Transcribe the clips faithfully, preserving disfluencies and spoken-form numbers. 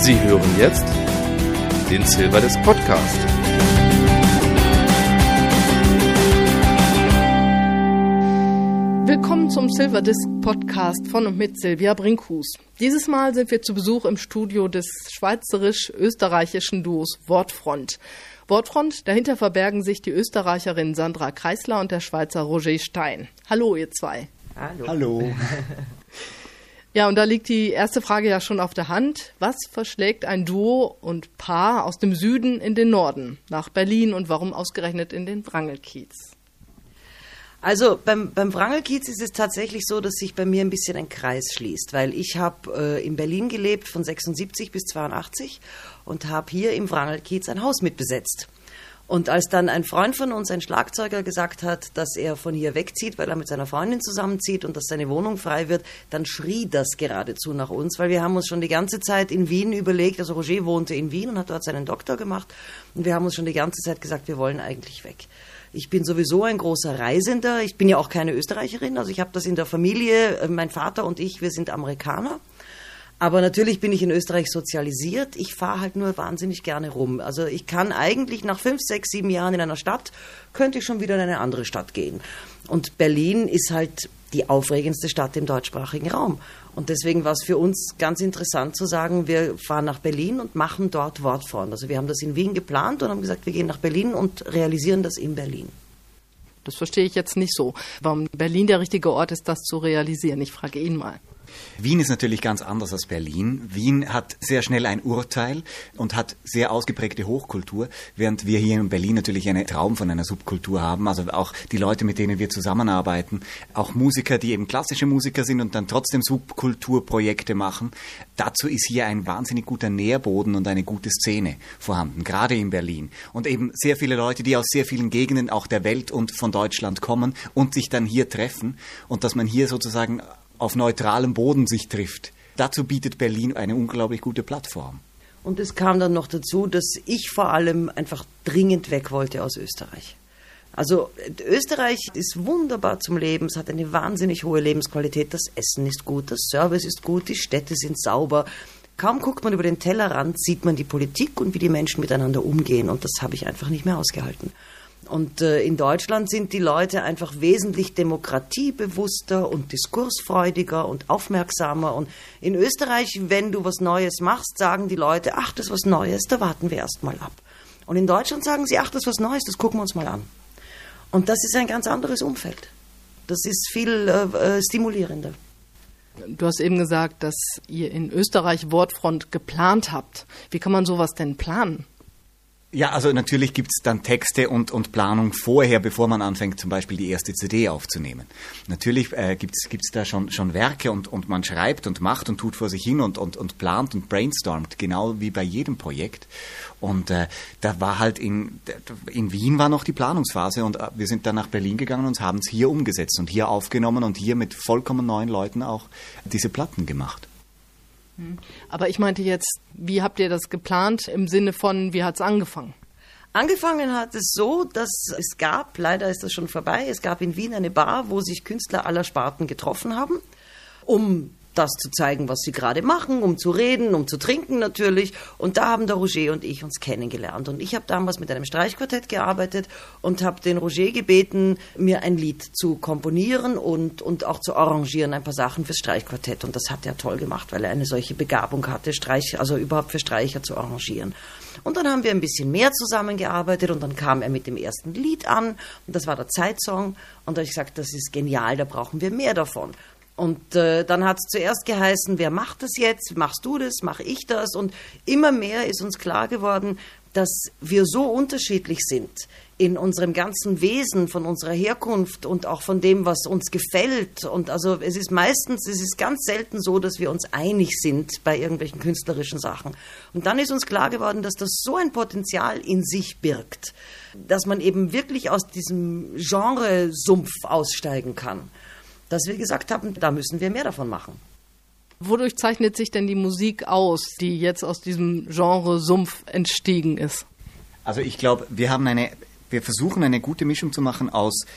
Sie hören jetzt den Silverdisc Podcast. Willkommen zum Silverdisc Podcast von und mit Silvia Brinkhus. Dieses Mal sind wir zu Besuch im Studio des schweizerisch-österreichischen Duos Wortfront. Wortfront, dahinter verbergen sich die Österreicherin Sandra Kreisler und der Schweizer Roger Stein. Hallo ihr zwei. Hallo. Hallo. Ja, und da liegt die erste Frage ja schon auf der Hand. Was verschlägt ein Duo und Paar aus dem Süden in den Norden, nach Berlin, und warum ausgerechnet in den Wrangelkiez? Also beim, beim Wrangelkiez ist es tatsächlich so, dass sich bei mir ein bisschen ein Kreis schließt, weil ich habe äh, in Berlin gelebt von sechsundsiebzig bis zweiundachtzig und habe hier im Wrangelkiez ein Haus mitbesetzt. Und als dann ein Freund von uns, ein Schlagzeuger, gesagt hat, dass er von hier wegzieht, weil er mit seiner Freundin zusammenzieht und dass seine Wohnung frei wird, dann schrie das geradezu nach uns, weil wir haben uns schon die ganze Zeit in Wien überlegt, also Roger wohnte in Wien und hat dort seinen Doktor gemacht, und wir haben uns schon die ganze Zeit gesagt, wir wollen eigentlich weg. Ich bin sowieso ein großer Reisender, ich bin ja auch keine Österreicherin, also ich habe das in der Familie, mein Vater und ich, wir sind Amerikaner. Aber natürlich bin ich in Österreich sozialisiert. Ich fahre halt nur wahnsinnig gerne rum. Also ich kann eigentlich nach fünf, sechs, sieben Jahren in einer Stadt, könnte ich schon wieder in eine andere Stadt gehen. Und Berlin ist halt die aufregendste Stadt im deutschsprachigen Raum. Und deswegen war es für uns ganz interessant zu sagen, wir fahren nach Berlin und machen dort Wortfront. Also wir haben das in Wien geplant und haben gesagt, wir gehen nach Berlin und realisieren das in Berlin. Das verstehe ich jetzt nicht so. Warum Berlin der richtige Ort ist, das zu realisieren? Ich frage ihn mal. Wien ist natürlich ganz anders als Berlin. Wien hat sehr schnell ein Urteil und hat sehr ausgeprägte Hochkultur, während wir hier in Berlin natürlich einen Traum von einer Subkultur haben. Also auch die Leute, mit denen wir zusammenarbeiten, auch Musiker, die eben klassische Musiker sind und dann trotzdem Subkulturprojekte machen. Dazu ist hier ein wahnsinnig guter Nährboden und eine gute Szene vorhanden, gerade in Berlin. Und eben sehr viele Leute, die aus sehr vielen Gegenden auch der Welt und von Deutschland kommen und sich dann hier treffen, und dass man hier sozusagen auf neutralem Boden sich trifft. Dazu bietet Berlin eine unglaublich gute Plattform. Und es kam dann noch dazu, dass ich vor allem einfach dringend weg wollte aus Österreich. Also Österreich ist wunderbar zum Leben, es hat eine wahnsinnig hohe Lebensqualität, das Essen ist gut, das Service ist gut, die Städte sind sauber. Kaum guckt man über den Tellerrand, sieht man die Politik und wie die Menschen miteinander umgehen, und das habe ich einfach nicht mehr ausgehalten. Und äh, in Deutschland sind die Leute einfach wesentlich demokratiebewusster und diskursfreudiger und aufmerksamer. Und in Österreich, wenn du was Neues machst, sagen die Leute, ach, das ist was Neues, da warten wir erst mal ab. Und in Deutschland sagen sie, ach, das ist was Neues, das gucken wir uns mal an. Und das ist ein ganz anderes Umfeld. Das ist viel äh, stimulierender. Du hast eben gesagt, dass ihr in Österreich Wortfront geplant habt. Wie kann man sowas denn planen? Ja, also natürlich gibt's dann Texte und, und Planung vorher, bevor man anfängt, zum Beispiel die erste C D aufzunehmen. Natürlich äh, gibt's gibt's da schon schon Werke und, und man schreibt und macht und tut vor sich hin und, und, und plant und brainstormt, genau wie bei jedem Projekt. Und äh, da war halt in, in Wien war noch die Planungsphase, und wir sind dann nach Berlin gegangen und haben es hier umgesetzt und hier aufgenommen und hier mit vollkommen neuen Leuten auch diese Platten gemacht. Aber ich meinte jetzt, wie habt ihr das geplant im Sinne von, wie hat es angefangen? Angefangen hat es so, dass es gab, leider ist das schon vorbei, es gab in Wien eine Bar, wo sich Künstler aller Sparten getroffen haben, um das zu zeigen, was sie gerade machen, um zu reden, um zu trinken natürlich. Und da haben der Roger und ich uns kennengelernt. Und ich habe damals mit einem Streichquartett gearbeitet und habe den Roger gebeten, mir ein Lied zu komponieren und, und auch zu arrangieren, ein paar Sachen fürs Streichquartett. Und das hat er toll gemacht, weil er eine solche Begabung hatte, Streich, also überhaupt für Streicher zu arrangieren. Und dann haben wir ein bisschen mehr zusammengearbeitet und dann kam er mit dem ersten Lied an. Und das war der Zeitsong. Und da habe ich gesagt, das ist genial, da brauchen wir mehr davon. Und äh, dann hat es zuerst geheißen, wer macht das jetzt? Machst du das? Mache ich das? Und immer mehr ist uns klar geworden, dass wir so unterschiedlich sind in unserem ganzen Wesen, von unserer Herkunft und auch von dem, was uns gefällt. Und also es ist meistens, es ist ganz selten so, dass wir uns einig sind bei irgendwelchen künstlerischen Sachen. Und dann ist uns klar geworden, dass das so ein Potenzial in sich birgt, dass man eben wirklich aus diesem Genresumpf aussteigen kann, dass wir gesagt haben, da müssen wir mehr davon machen. Wodurch zeichnet sich denn die Musik aus, die jetzt aus diesem Genre-Sumpf entstiegen ist? Also ich glaube, wir haben eine, wir versuchen eine gute Mischung zu machen aus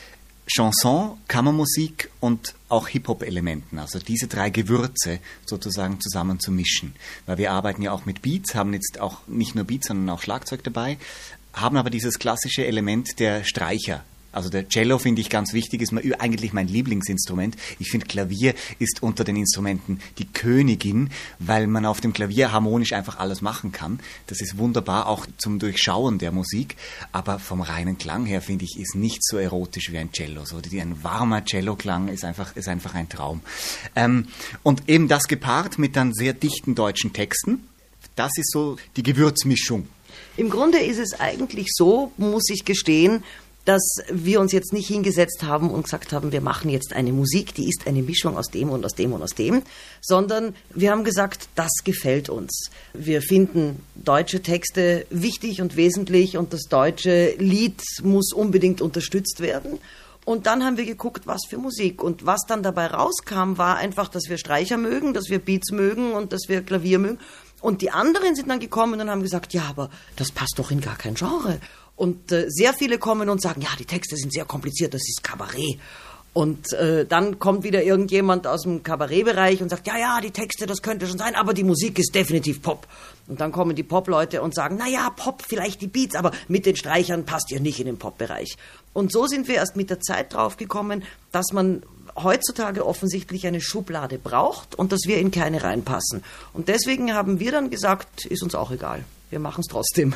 Chanson, Kammermusik und auch Hip-Hop-Elementen, also diese drei Gewürze sozusagen zusammen zu mischen. Weil wir arbeiten ja auch mit Beats, haben jetzt auch nicht nur Beats, sondern auch Schlagzeug dabei, haben aber dieses klassische Element der Streicher. Also der Cello finde ich ganz wichtig, ist eigentlich mein Lieblingsinstrument. Ich finde, Klavier ist unter den Instrumenten die Königin, weil man auf dem Klavier harmonisch einfach alles machen kann. Das ist wunderbar, auch zum Durchschauen der Musik. Aber vom reinen Klang her, finde ich, ist nicht so erotisch wie ein Cello. So, ein warmer Cello-Klang ist einfach, ist einfach ein Traum. Ähm, und eben das gepaart mit dann sehr dichten deutschen Texten, das ist so die Gewürzmischung. Im Grunde ist es eigentlich so, muss ich gestehen, dass wir uns jetzt nicht hingesetzt haben und gesagt haben, wir machen jetzt eine Musik, die ist eine Mischung aus dem und aus dem und aus dem, sondern wir haben gesagt, das gefällt uns. Wir finden deutsche Texte wichtig und wesentlich und das deutsche Lied muss unbedingt unterstützt werden. Und dann haben wir geguckt, was für Musik. Und was dann dabei rauskam, war einfach, dass wir Streicher mögen, dass wir Beats mögen und dass wir Klavier mögen. Und die anderen sind dann gekommen und haben gesagt, ja, aber das passt doch in gar kein Genre. Und äh, sehr viele kommen und sagen, ja, die Texte sind sehr kompliziert, das ist Kabarett. Und äh, dann kommt wieder irgendjemand aus dem Kabarettbereich und sagt, ja, ja, die Texte, das könnte schon sein, aber die Musik ist definitiv Pop. Und dann kommen die Pop-Leute und sagen, na ja, Pop, vielleicht die Beats, aber mit den Streichern passt ihr nicht in den Pop-Bereich. Und so sind wir erst mit der Zeit drauf gekommen, dass man heutzutage offensichtlich eine Schublade braucht und dass wir in keine reinpassen. Und deswegen haben wir dann gesagt, ist uns auch egal, wir machen es trotzdem.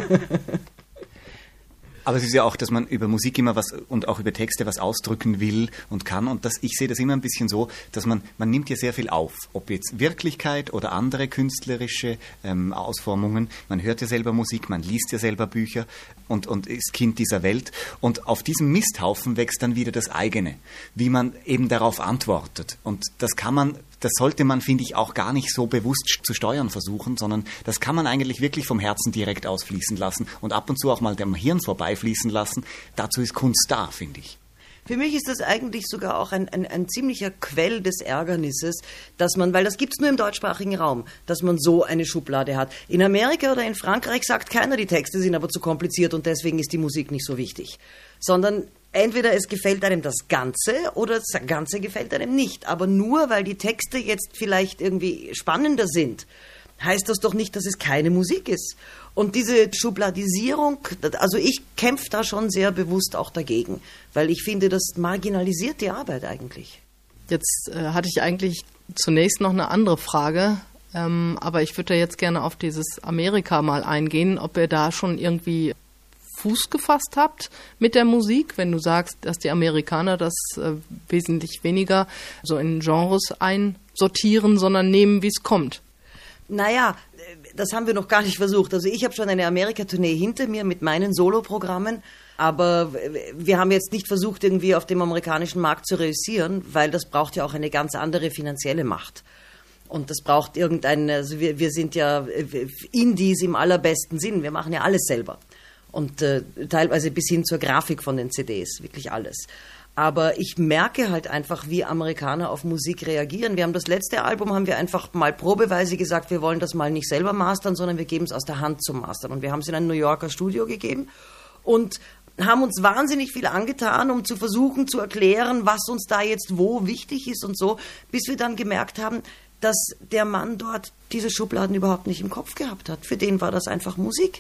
Aber es ist ja auch, dass man über Musik immer was und auch über Texte was ausdrücken will und kann. Und das, ich sehe das immer ein bisschen so, dass man, man nimmt ja sehr viel auf. Ob jetzt Wirklichkeit oder andere künstlerische ähm, Ausformungen. Man hört ja selber Musik, man liest ja selber Bücher und, und ist Kind dieser Welt. Und auf diesem Misthaufen wächst dann wieder das eigene, wie man eben darauf antwortet. Und das kann man, das sollte man, finde ich, auch gar nicht so bewusst zu steuern versuchen, sondern das kann man eigentlich wirklich vom Herzen direkt ausfließen lassen und ab und zu auch mal dem Hirn vorbeifließen lassen. Dazu ist Kunst da, finde ich. Für mich ist das eigentlich sogar auch ein, ein, ein ziemlicher Quell des Ärgernisses, dass man, weil das gibt's nur im deutschsprachigen Raum, dass man so eine Schublade hat. In Amerika oder in Frankreich sagt keiner, die Texte sind aber zu kompliziert und deswegen ist die Musik nicht so wichtig. Sondern entweder es gefällt einem das Ganze oder das Ganze gefällt einem nicht. Aber nur, weil die Texte jetzt vielleicht irgendwie spannender sind, heißt das doch nicht, dass es keine Musik ist. Und diese Schubladisierung, also ich kämpfe da schon sehr bewusst auch dagegen, weil ich finde, das marginalisiert die Arbeit eigentlich. Jetzt äh, hatte ich eigentlich zunächst noch eine andere Frage, ähm, aber ich würde da jetzt gerne auf dieses Amerika mal eingehen, ob ihr da schon irgendwie Fuß gefasst habt mit der Musik, wenn du sagst, dass die Amerikaner das äh, wesentlich weniger so in Genres einsortieren, sondern nehmen, wie es kommt. Naja, das haben wir noch gar nicht versucht. Also ich habe schon eine Amerika-Tournee hinter mir mit meinen Soloprogrammen, aber wir haben jetzt nicht versucht, irgendwie auf dem amerikanischen Markt zu reüssieren, weil das braucht ja auch eine ganz andere finanzielle Macht. Und das braucht irgendein, also wir, wir sind ja Indies im allerbesten Sinn, wir machen ja alles selber. Und äh, teilweise bis hin zur Grafik von den C Ds, wirklich alles. Aber ich merke halt einfach, wie Amerikaner auf Musik reagieren. Wir haben das letzte Album, haben wir einfach mal probeweise gesagt, wir wollen das mal nicht selber mastern, sondern wir geben es aus der Hand zum Mastern. Und wir haben es in ein New Yorker Studio gegeben und haben uns wahnsinnig viel angetan, um zu versuchen zu erklären, was uns da jetzt wo wichtig ist und so, bis wir dann gemerkt haben, dass der Mann dort diese Schubladen überhaupt nicht im Kopf gehabt hat. Für den war das einfach Musik.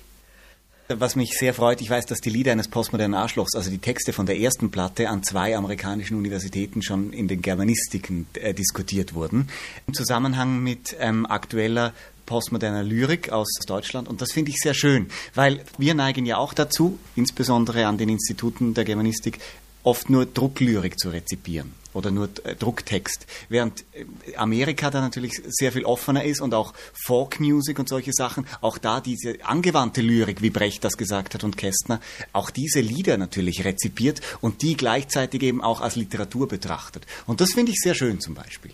Was mich sehr freut, ich weiß, dass die Lieder eines postmodernen Arschlochs, also die Texte von der ersten Platte, an zwei amerikanischen Universitäten schon in den Germanistiken äh, diskutiert wurden. Im Zusammenhang mit ähm, aktueller postmoderner Lyrik aus Deutschland. Und das finde ich sehr schön, weil wir neigen ja auch dazu, insbesondere an den Instituten der Germanistik, oft nur Drucklyrik zu rezipieren oder nur äh, Drucktext, während äh, Amerika da natürlich sehr viel offener ist und auch Folkmusik und solche Sachen, auch da diese angewandte Lyrik, wie Brecht das gesagt hat und Kästner, auch diese Lieder natürlich rezipiert und die gleichzeitig eben auch als Literatur betrachtet. Und das finde ich sehr schön zum Beispiel.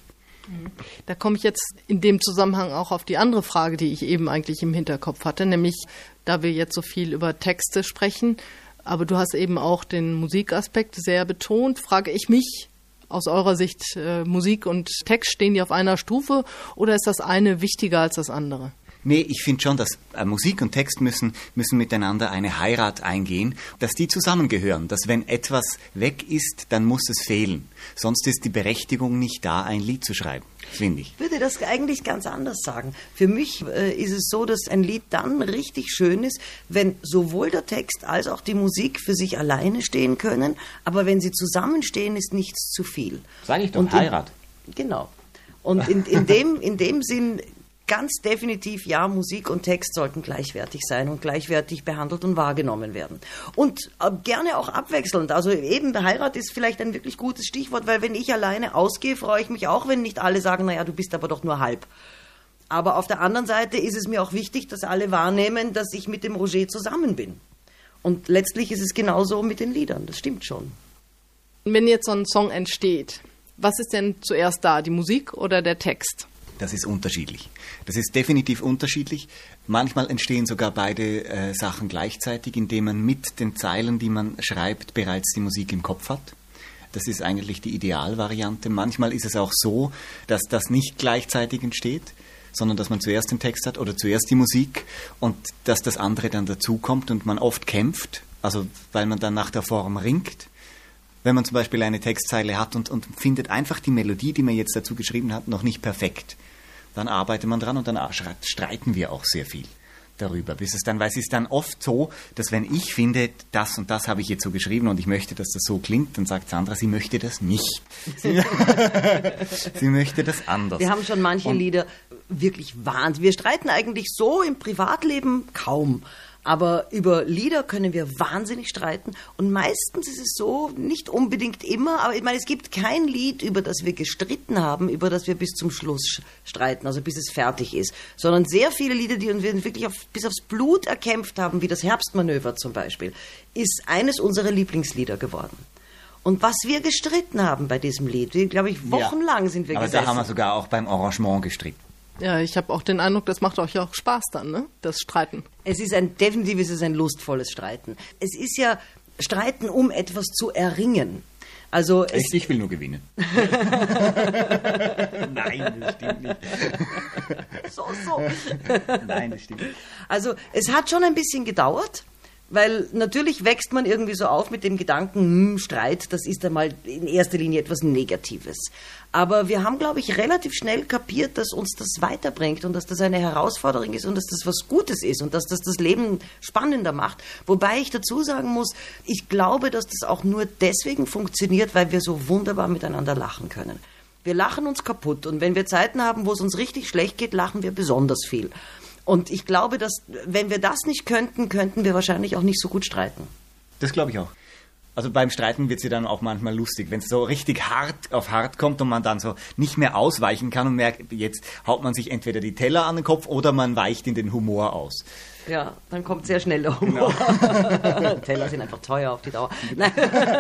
Da komme ich jetzt in dem Zusammenhang auch auf die andere Frage, die ich eben eigentlich im Hinterkopf hatte, nämlich, da wir jetzt so viel über Texte sprechen, aber du hast eben auch den Musikaspekt sehr betont, frage ich mich aus eurer Sicht, äh, Musik und Text, stehen die auf einer Stufe oder ist das eine wichtiger als das andere? Nee, ich finde schon, dass äh, Musik und Text müssen, müssen miteinander eine Heirat eingehen, dass die zusammengehören, dass wenn etwas weg ist, dann muss es fehlen. Sonst ist die Berechtigung nicht da, ein Lied zu schreiben, finde ich. Ich würde das eigentlich ganz anders sagen. Für mich äh, ist es so, dass ein Lied dann richtig schön ist, wenn sowohl der Text als auch die Musik für sich alleine stehen können, aber wenn sie zusammenstehen, ist nichts zu viel. Sag ich doch, Und in, Heirat. Genau. Und in, in, dem, in dem Sinn ganz definitiv, ja, Musik und Text sollten gleichwertig sein und gleichwertig behandelt und wahrgenommen werden. Und äh, gerne auch abwechselnd. Also eben, der Heirat ist vielleicht ein wirklich gutes Stichwort, weil wenn ich alleine ausgehe, freue ich mich auch, wenn nicht alle sagen, naja, du bist aber doch nur halb. Aber auf der anderen Seite ist es mir auch wichtig, dass alle wahrnehmen, dass ich mit dem Roger zusammen bin. Und letztlich ist es genauso mit den Liedern, das stimmt schon. Wenn jetzt so ein Song entsteht, was ist denn zuerst da, die Musik oder der Text? Das ist unterschiedlich. Das ist definitiv unterschiedlich. Manchmal entstehen sogar beide äh, Sachen gleichzeitig, indem man mit den Zeilen, die man schreibt, bereits die Musik im Kopf hat. Das ist eigentlich die Idealvariante. Manchmal ist es auch so, dass das nicht gleichzeitig entsteht, sondern dass man zuerst den Text hat oder zuerst die Musik und dass das andere dann dazukommt und man oft kämpft, also weil man dann nach der Form ringt. Wenn man zum Beispiel eine Textzeile hat und, und findet einfach die Melodie, die man jetzt dazu geschrieben hat, noch nicht perfekt, dann arbeitet man dran und dann streiten wir auch sehr viel darüber. Bis es dann, weil es ist dann oft so, dass wenn ich finde, das und das habe ich jetzt so geschrieben und ich möchte, dass das so klingt, dann sagt Sandra, sie möchte das nicht. Sie, sie möchte das anders. Wir haben schon manche und Lieder wirklich wahnsinnig. Wir streiten eigentlich so im Privatleben kaum. Aber über Lieder können wir wahnsinnig streiten und meistens ist es so, nicht unbedingt immer, aber ich meine, es gibt kein Lied, über das wir gestritten haben, über das wir bis zum Schluss streiten, also bis es fertig ist, sondern sehr viele Lieder, die wir wirklich auf, bis aufs Blut erkämpft haben, wie das Herbstmanöver zum Beispiel, ist eines unserer Lieblingslieder geworden. Und was wir gestritten haben bei diesem Lied, glaube ich, wochenlang sind wir aber gesessen. Aber da haben wir sogar auch beim Arrangement gestritten. Ja, ich habe auch den Eindruck, das macht euch auch Spaß dann, ne? Das Streiten. Es ist ein, definitiv ist es ein lustvolles Streiten. Es ist ja Streiten, um etwas zu erringen. Also es ich, ich will nur gewinnen. Nein, das stimmt nicht. So, so. Nein, das stimmt nicht. Also es hat schon ein bisschen gedauert. Weil natürlich wächst man irgendwie so auf mit dem Gedanken, hm, Streit, das ist einmal in erster Linie etwas Negatives. Aber wir haben, glaube ich, relativ schnell kapiert, dass uns das weiterbringt und dass das eine Herausforderung ist und dass das was Gutes ist und dass das das Leben spannender macht. Wobei ich dazu sagen muss, ich glaube, dass das auch nur deswegen funktioniert, weil wir so wunderbar miteinander lachen können. Wir lachen uns kaputt und wenn wir Zeiten haben, wo es uns richtig schlecht geht, lachen wir besonders viel. Und ich glaube, dass, wenn wir das nicht könnten, könnten wir wahrscheinlich auch nicht so gut streiten. Das glaube ich auch. Also beim Streiten wird es ja dann auch manchmal lustig, wenn es so richtig hart auf hart kommt und man dann so nicht mehr ausweichen kann und merkt, jetzt haut man sich entweder die Teller an den Kopf oder man weicht in den Humor aus. Ja, dann kommt sehr schnell der Humor. Genau. Teller sind einfach teuer auf die Dauer. Nein.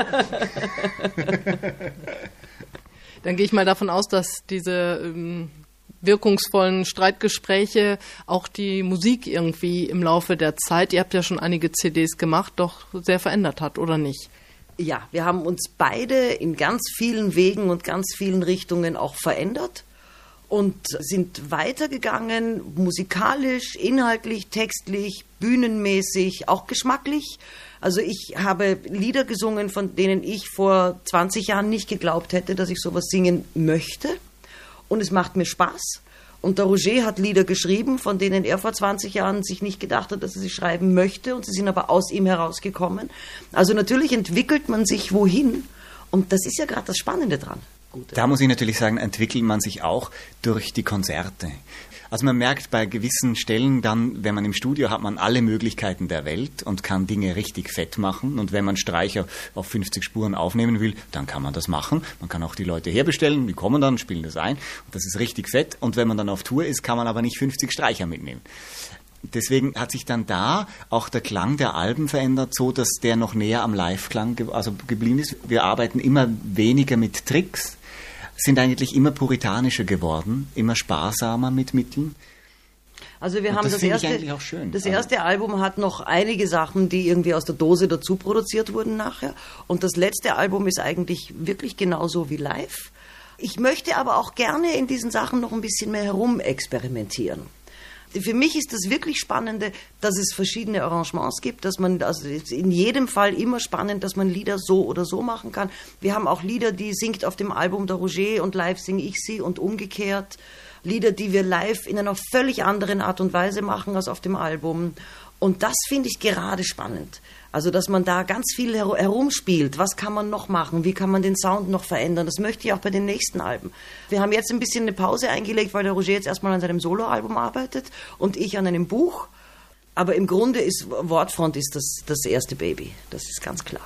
Dann gehe ich mal davon aus, dass diese ähm, wirkungsvollen Streitgespräche auch die Musik irgendwie im Laufe der Zeit, ihr habt ja schon einige C Ds gemacht, doch sehr verändert hat, oder nicht? Ja, wir haben uns beide in ganz vielen Wegen und ganz vielen Richtungen auch verändert und sind weitergegangen, musikalisch, inhaltlich, textlich, bühnenmäßig, auch geschmacklich. Also ich habe Lieder gesungen, von denen ich vor zwanzig Jahren nicht geglaubt hätte, dass ich sowas singen möchte. Und es macht mir Spaß. Und der Roger hat Lieder geschrieben, von denen er vor zwanzig Jahren sich nicht gedacht hat, dass er sie schreiben möchte. Und sie sind aber aus ihm herausgekommen. Also natürlich entwickelt man sich wohin. Und das ist ja gerade das Spannende dran. Gute. Da muss ich natürlich sagen, entwickelt man sich auch durch die Konzerte. Also man merkt bei gewissen Stellen dann, wenn man im Studio hat, man alle Möglichkeiten der Welt und kann Dinge richtig fett machen. Und wenn man Streicher auf fünfzig Spuren aufnehmen will, dann kann man das machen. Man kann auch die Leute herbestellen, die kommen dann, spielen das ein. Und das ist richtig fett. Und wenn man dann auf Tour ist, kann man aber nicht fünfzig Streicher mitnehmen. Deswegen hat sich dann da auch der Klang der Alben verändert, so dass der noch näher am Live-Klang ge- also geblieben ist. Wir arbeiten immer weniger mit Tricks, sind eigentlich immer puritanischer geworden, immer sparsamer mit Mitteln. Also wir Und haben das das, finde erste, ich eigentlich auch schön. das erste also. Album hat noch einige Sachen, die irgendwie aus der Dose dazu produziert wurden nachher. Und das letzte Album ist eigentlich wirklich genauso wie live. Ich möchte aber auch gerne in diesen Sachen noch ein bisschen mehr herum experimentieren. Für mich ist das wirklich Spannende, dass es verschiedene Arrangements gibt, dass man, also in jedem Fall immer spannend, dass man Lieder so oder so machen kann. Wir haben auch Lieder, die singt auf dem Album der Roger und live singe ich sie und umgekehrt. Lieder, die wir live in einer völlig anderen Art und Weise machen als auf dem Album. Und das finde ich gerade spannend. Also, dass man da ganz viel her- herumspielt. Was kann man noch machen? Wie kann man den Sound noch verändern? Das möchte ich auch bei den nächsten Alben. Wir haben jetzt ein bisschen eine Pause eingelegt, weil der Roger jetzt erstmal an seinem Soloalbum arbeitet und ich an einem Buch. Aber im Grunde ist Wortfront ist das, das erste Baby. Das ist ganz klar.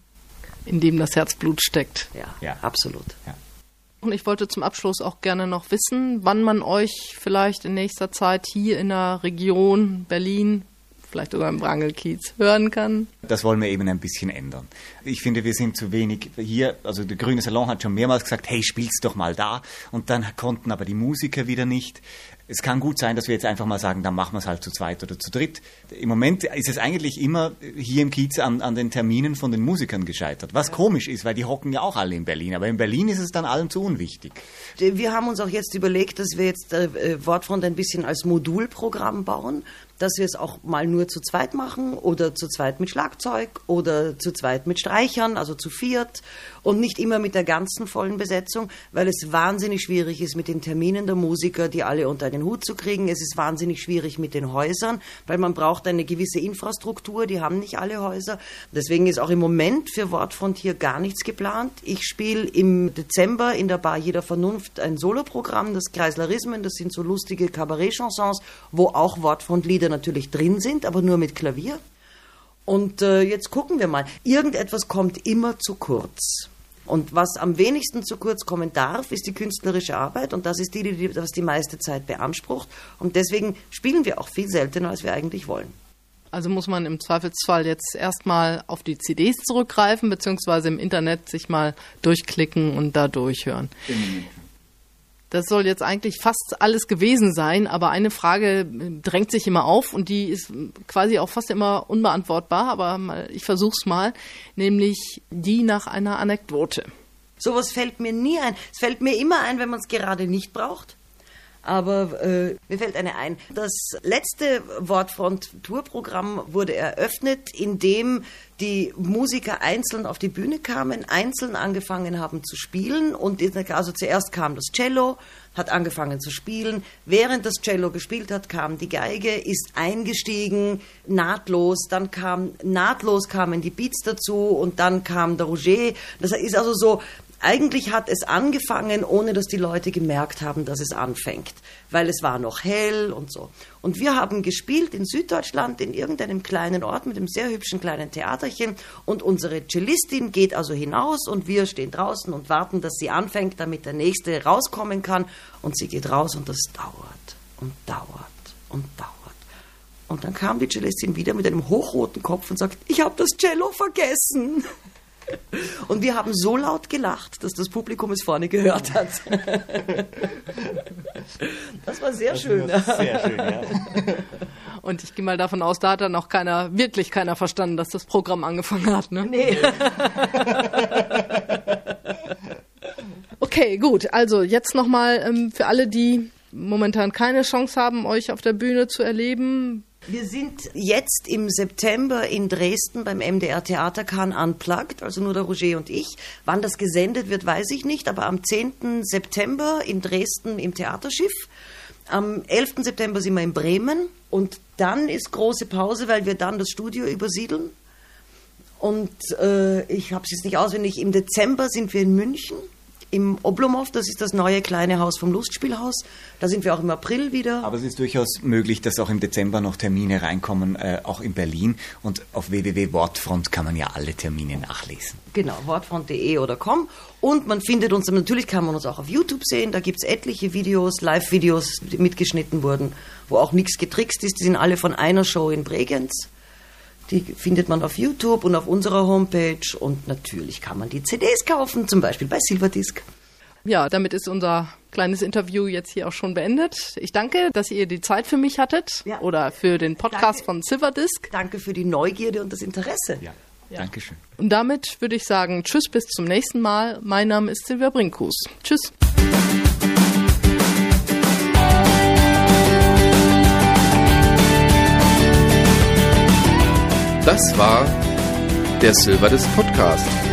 In dem das Herzblut steckt. Ja, Ja. absolut. Ja. Und ich wollte zum Abschluss auch gerne noch wissen, wann man euch vielleicht in nächster Zeit hier in der Region Berlin, vielleicht sogar im Wrangelkiez, hören kann. Das wollen wir eben ein bisschen ändern. Ich finde, wir sind zu wenig hier, also der Grüne Salon hat schon mehrmals gesagt, hey, spiel's doch mal da. Und dann konnten aber die Musiker wieder nicht. Es kann gut sein, dass wir jetzt einfach mal sagen, dann machen wir es halt zu zweit oder zu dritt. Im Moment ist es eigentlich immer hier im Kiez an, an den Terminen von den Musikern gescheitert. Was komisch ist, weil die hocken ja auch alle in Berlin. Aber in Berlin ist es dann allen zu unwichtig. Wir haben uns auch jetzt überlegt, dass wir jetzt äh, Wortfront ein bisschen als Modulprogramm bauen, dass wir es auch mal nur zu zweit machen oder zu zweit mit Schlagzeug oder zu zweit mit Streichern, also zu viert und nicht immer mit der ganzen vollen Besetzung, weil es wahnsinnig schwierig ist mit den Terminen der Musiker, die alle unter einen Hut zu kriegen. Es ist wahnsinnig schwierig mit den Häusern, weil man braucht eine gewisse Infrastruktur, die haben nicht alle Häuser. Deswegen ist auch im Moment für Wortfront hier gar nichts geplant. Ich spiele im Dezember in der Bar Jeder Vernunft ein Soloprogramm, das Kreislerismen, das sind so lustige Kabarett-Chansons, wo auch Wortfront-Lieder natürlich drin sind, aber nur mit Klavier. Und äh, jetzt gucken wir mal. Irgendetwas kommt immer zu kurz. Und was am wenigsten zu kurz kommen darf, ist die künstlerische Arbeit. Und das ist die, die das die meiste Zeit beansprucht. Und deswegen spielen wir auch viel seltener, als wir eigentlich wollen. Also muss man im Zweifelsfall jetzt erstmal auf die C Ds zurückgreifen, beziehungsweise im Internet sich mal durchklicken und da durchhören. Das soll jetzt eigentlich fast alles gewesen sein, aber eine Frage drängt sich immer auf und die ist quasi auch fast immer unbeantwortbar, aber mal, ich versuch's mal, nämlich die nach einer Anekdote. Sowas fällt mir nie ein. Es fällt mir immer ein, wenn man es gerade nicht braucht. Aber äh, mir fällt eine ein. Das letzte Wortfront-Tourprogramm wurde eröffnet, indem die Musiker einzeln auf die Bühne kamen, einzeln angefangen haben zu spielen. Und also zuerst kam das Cello, hat angefangen zu spielen. Während das Cello gespielt hat, kam die Geige, ist eingestiegen, nahtlos. Dann kam nahtlos kamen die Beats dazu und dann kam der Roger. Das ist also so... Eigentlich hat es angefangen, ohne dass die Leute gemerkt haben, dass es anfängt, weil es war noch hell und so. Und wir haben gespielt in Süddeutschland in irgendeinem kleinen Ort mit einem sehr hübschen kleinen Theaterchen und unsere Cellistin geht also hinaus und wir stehen draußen und warten, dass sie anfängt, damit der Nächste rauskommen kann und sie geht raus und das dauert und dauert und dauert. Und dann kam die Cellistin wieder mit einem hochroten Kopf und sagt, ich habe das Cello vergessen. Und wir haben so laut gelacht, dass das Publikum es vorne gehört hat. Das war sehr das schön. War sehr schön, ja. Und ich gehe mal davon aus, da hat dann auch keiner, wirklich keiner verstanden, dass das Programm angefangen hat, ne? Nee. Okay, gut. Also jetzt nochmal ähm, für alle, die momentan keine Chance haben, euch auf der Bühne zu erleben. Wir sind jetzt im September in Dresden beim M D R Theaterkahn Unplugged, also nur der Roger und ich. Wann das gesendet wird, weiß ich nicht, aber am zehnten September in Dresden im Theaterschiff. Am elften September sind wir in Bremen und dann ist große Pause, weil wir dann das Studio übersiedeln. Und äh, ich habe es jetzt nicht auswendig, im Dezember sind wir in München. Im Oblomov, das ist das neue kleine Haus vom Lustspielhaus. Da sind wir auch im April wieder. Aber es ist durchaus möglich, dass auch im Dezember noch Termine reinkommen, äh, auch in Berlin. Und auf w w w punkt wortfront kann man ja alle Termine nachlesen. Genau, wortfront punkt de oder com. Und man findet uns, natürlich kann man uns auch auf YouTube sehen. Da gibt es etliche Videos, Live-Videos, die mitgeschnitten wurden, wo auch nichts getrickst ist. Die sind alle von einer Show in Bregenz. Die findet man auf YouTube und auf unserer Homepage und natürlich kann man die C Ds kaufen, zum Beispiel bei Silverdisc. Ja, damit ist unser kleines Interview jetzt hier auch schon beendet. Ich danke, dass ihr die Zeit für mich hattet ja. oder für den Podcast danke. Von Silverdisc. Danke für die Neugierde und das Interesse. Ja, ja. Dankeschön. Und damit würde ich sagen, tschüss, bis zum nächsten Mal. Mein Name ist Silvia Brinkhus. Tschüss. Das war der Silverdisc Podcast.